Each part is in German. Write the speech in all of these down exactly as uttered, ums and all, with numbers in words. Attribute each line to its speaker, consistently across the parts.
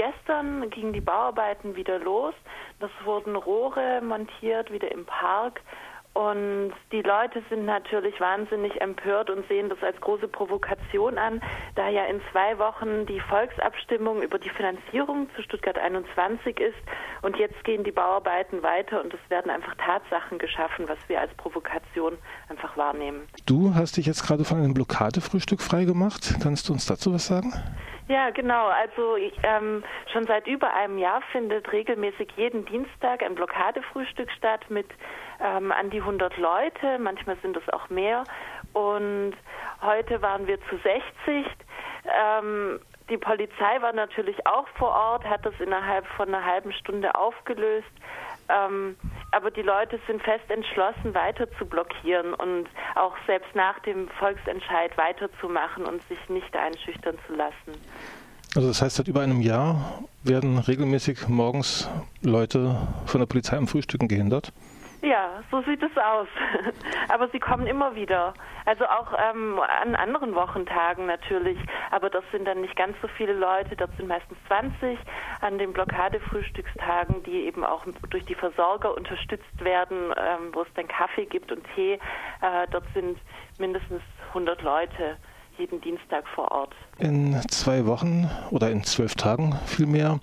Speaker 1: gestern gingen die Bauarbeiten wieder los. Das wurden Rohre montiert, wieder im Park. Und die Leute sind natürlich wahnsinnig empört und sehen das als große Provokation an, da ja in zwei Wochen die Volksabstimmung über die Finanzierung zu Stuttgart einundzwanzig ist. Und jetzt gehen die Bauarbeiten weiter und es werden einfach Tatsachen geschaffen, was wir als Provokation einfach wahrnehmen.
Speaker 2: Du hast dich jetzt gerade von einem Blockadefrühstück freigemacht. Kannst du uns dazu was sagen?
Speaker 1: Ja, genau. Also ich, ähm, schon seit über einem Jahr findet regelmäßig jeden Dienstag ein Blockadefrühstück statt mit ähm, an die hundert Leute. Manchmal sind es auch mehr. Und heute waren wir zu sechzig. Ähm, die Polizei war natürlich auch vor Ort, hat das innerhalb von einer halben Stunde aufgelöst. Ähm, aber die Leute sind fest entschlossen, weiter zu blockieren und auch selbst nach dem Volksentscheid weiterzumachen und sich nicht einschüchtern zu lassen.
Speaker 2: Also das heißt, seit über einem Jahr werden regelmäßig morgens Leute von der Polizei am Frühstücken gehindert?
Speaker 1: Ja, so sieht es aus. Aber sie kommen immer wieder. Also auch ähm, an anderen Wochentagen natürlich. Aber das sind dann nicht ganz so viele Leute. Das sind meistens zwanzig an den Blockadefrühstückstagen, die eben auch durch die Versorger unterstützt werden, ähm, wo es dann Kaffee gibt und Tee. Äh, dort sind mindestens hundert Leute jeden Dienstag vor Ort.
Speaker 2: In zwei Wochen oder in zwölf Tagen vielmehr,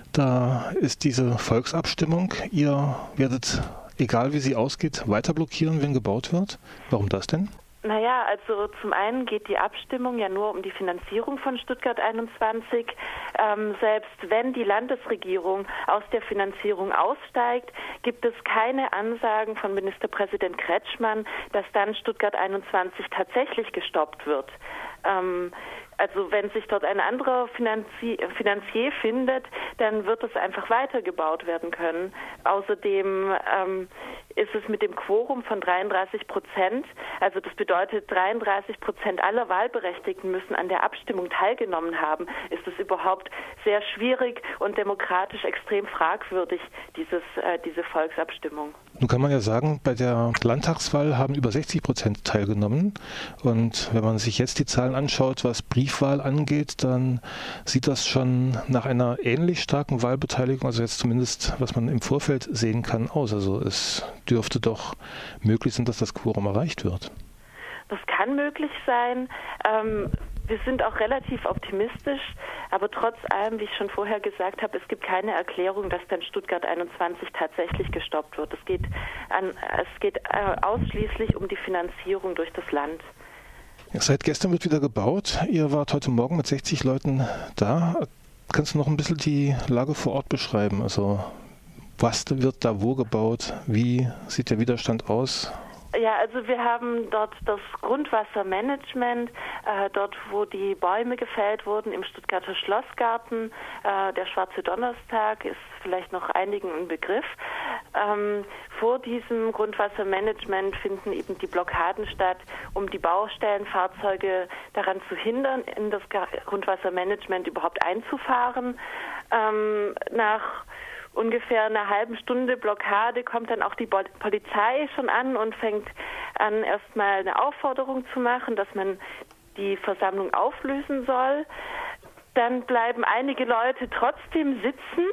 Speaker 2: da ist diese Volksabstimmung. Ihr werdet, egal wie sie ausgeht, weiter blockieren, wenn gebaut wird. Warum das denn?
Speaker 1: Naja, also zum einen geht die Abstimmung ja nur um die Finanzierung von Stuttgart einundzwanzig. Ähm, selbst wenn die Landesregierung aus der Finanzierung aussteigt, gibt es keine Ansagen von Ministerpräsident Kretschmann, dass dann Stuttgart einundzwanzig tatsächlich gestoppt wird. Ähm, Also wenn sich dort ein anderer Finanzie- Finanzier findet, dann wird es einfach weitergebaut werden können. Außerdem ähm, ist es mit dem Quorum von dreiunddreißig Prozent, also das bedeutet dreiunddreißig Prozent aller Wahlberechtigten müssen an der Abstimmung teilgenommen haben, ist es überhaupt sehr schwierig und demokratisch extrem fragwürdig, dieses, äh, diese Volksabstimmung.
Speaker 2: Nun kann man ja sagen, bei der Landtagswahl haben über sechzig Prozent teilgenommen. Und wenn man sich jetzt die Zahlen anschaut, was Briefwahl angeht, dann sieht das schon nach einer ähnlich starken Wahlbeteiligung, also jetzt zumindest, was man im Vorfeld sehen kann, aus. Also es dürfte doch möglich sein, dass das Quorum erreicht wird.
Speaker 1: Das kann möglich sein. Ähm, wir sind auch relativ optimistisch, aber trotz allem, wie ich schon vorher gesagt habe, es gibt keine Erklärung, dass dann Stuttgart einundzwanzig tatsächlich gestoppt wird. Es geht, an, es geht äh, ausschließlich um die Finanzierung durch das Land.
Speaker 2: Ja, seit gestern wird wieder gebaut. Ihr wart heute Morgen mit sechzig Leuten da. Kannst du noch ein bisschen die Lage vor Ort beschreiben? Also was wird da wo gebaut? Wie sieht der Widerstand aus?
Speaker 1: Ja, also wir haben dort das Grundwassermanagement, äh, dort wo die Bäume gefällt wurden im Stuttgarter Schlossgarten. Äh, der Schwarze Donnerstag ist vielleicht noch einigen ein Begriff. Ähm, vor diesem Grundwassermanagement finden eben die Blockaden statt, um die Baustellenfahrzeuge daran zu hindern, in das Grundwassermanagement überhaupt einzufahren. Ähm, nach ungefähr einer halben Stunde Blockade kommt dann auch die Polizei schon an und fängt an, erstmal eine Aufforderung zu machen, dass man die Versammlung auflösen soll. Dann bleiben einige Leute trotzdem sitzen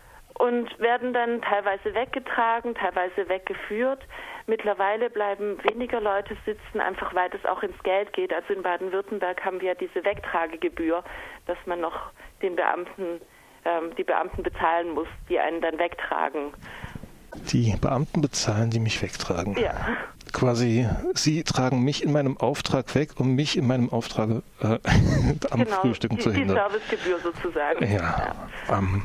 Speaker 1: und werden dann teilweise weggetragen, teilweise weggeführt. Mittlerweile bleiben weniger Leute sitzen, einfach weil das auch ins Geld geht. Also in Baden-Württemberg haben wir diese Wegtragegebühr, dass man noch den Beamten die Beamten bezahlen muss, die einen dann wegtragen.
Speaker 2: Die Beamten bezahlen, die mich wegtragen?
Speaker 1: Ja.
Speaker 2: Quasi, sie tragen mich in meinem Auftrag weg, um mich in meinem Auftrag äh, am
Speaker 1: genau,
Speaker 2: Frühstücken
Speaker 1: die,
Speaker 2: zu hindern.
Speaker 1: Die Servicegebühr sozusagen.
Speaker 2: Ja, ja. Ähm,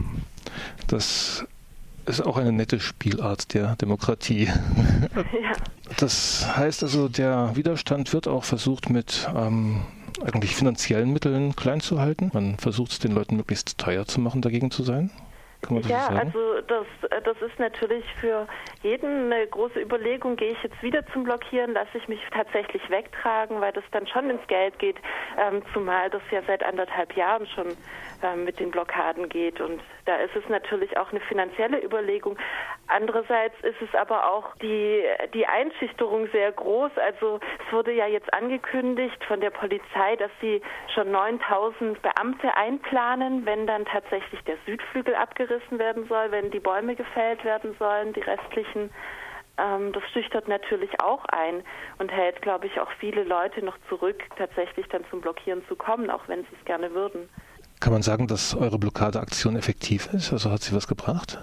Speaker 2: das ist auch eine nette Spielart der Demokratie.
Speaker 1: Ja.
Speaker 2: Das heißt also, der Widerstand wird auch versucht mit ähm, eigentlich finanziellen Mitteln klein zu halten. Man versucht es den Leuten möglichst teuer zu machen, dagegen zu sein. Kann man das
Speaker 1: ja,
Speaker 2: so sagen?
Speaker 1: also das, das ist natürlich für jeden eine große Überlegung, gehe ich jetzt wieder zum Blockieren, lasse ich mich tatsächlich wegtragen, weil das dann schon ins Geld geht, ähm, zumal das ja seit anderthalb Jahren schon äh, mit den Blockaden geht. Und da ist es natürlich auch eine finanzielle Überlegung. Andererseits ist es aber auch die, die Einschüchterung sehr groß. Also es wurde ja jetzt angekündigt von der Polizei, dass sie schon neuntausend Beamte einplanen, wenn dann tatsächlich der Südflügel abgerissen werden soll, wenn die Bäume gefällt werden sollen, die restlichen. Ähm, das schüchtert natürlich auch ein und hält, glaube ich, auch viele Leute noch zurück, tatsächlich dann zum Blockieren zu kommen, auch wenn sie es gerne würden.
Speaker 2: Kann man sagen, dass eure Blockadeaktion effektiv ist? Also hat sie was gebracht?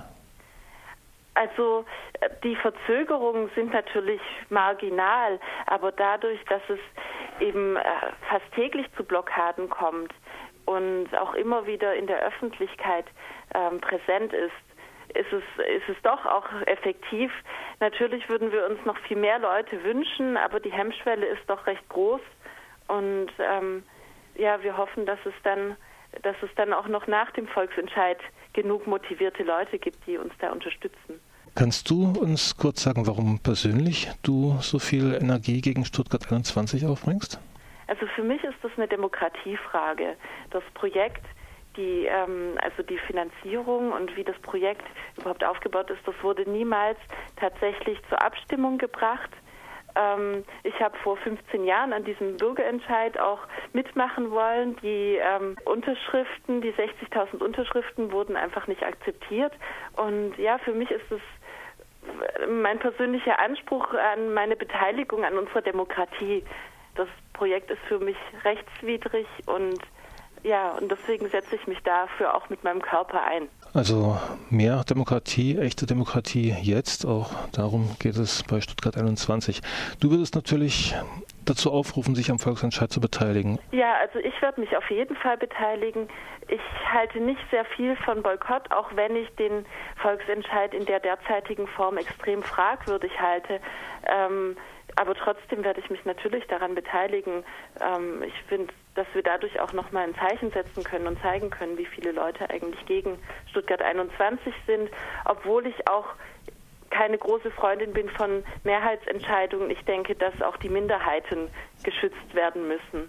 Speaker 1: Also die Verzögerungen sind natürlich marginal, aber dadurch, dass es eben äh, fast täglich zu Blockaden kommt und auch immer wieder in der Öffentlichkeit ähm, präsent ist, ist es, ist es doch auch effektiv. Natürlich würden wir uns noch viel mehr Leute wünschen, aber die Hemmschwelle ist doch recht groß. Und ähm, ja, wir hoffen, dass es dann, dass es dann auch noch nach dem Volksentscheid genug motivierte Leute gibt, die uns da unterstützen.
Speaker 2: Kannst du uns kurz sagen, warum persönlich du so viel Energie gegen Stuttgart einundzwanzig aufbringst?
Speaker 1: Also für mich ist das eine Demokratiefrage. Das Projekt, Die, ähm, also die Finanzierung und wie das Projekt überhaupt aufgebaut ist, das wurde niemals tatsächlich zur Abstimmung gebracht. Ähm, ich habe vor fünfzehn Jahren an diesem Bürgerentscheid auch mitmachen wollen. Die ähm, Unterschriften, die sechzigtausend Unterschriften wurden einfach nicht akzeptiert. Und ja, für mich ist es mein persönlicher Anspruch an meine Beteiligung an unserer Demokratie. Das Projekt ist für mich rechtswidrig und ja, und deswegen setze ich mich dafür auch mit meinem Körper ein.
Speaker 2: Also mehr Demokratie, echte Demokratie jetzt, auch darum geht es bei Stuttgart einundzwanzig. Du würdest natürlich dazu aufrufen, sich am Volksentscheid zu beteiligen.
Speaker 1: Ja, also ich werde mich auf jeden Fall beteiligen. Ich halte nicht sehr viel von Boykott, auch wenn ich den Volksentscheid in der derzeitigen Form extrem fragwürdig halte. Ähm, aber trotzdem werde ich mich natürlich daran beteiligen. Ähm, ich finde, dass wir dadurch auch nochmal ein Zeichen setzen können und zeigen können, wie viele Leute eigentlich gegen Stuttgart einundzwanzig sind, obwohl ich auch keine große Freundin bin von Mehrheitsentscheidungen. Ich denke, dass auch die Minderheiten geschützt werden müssen.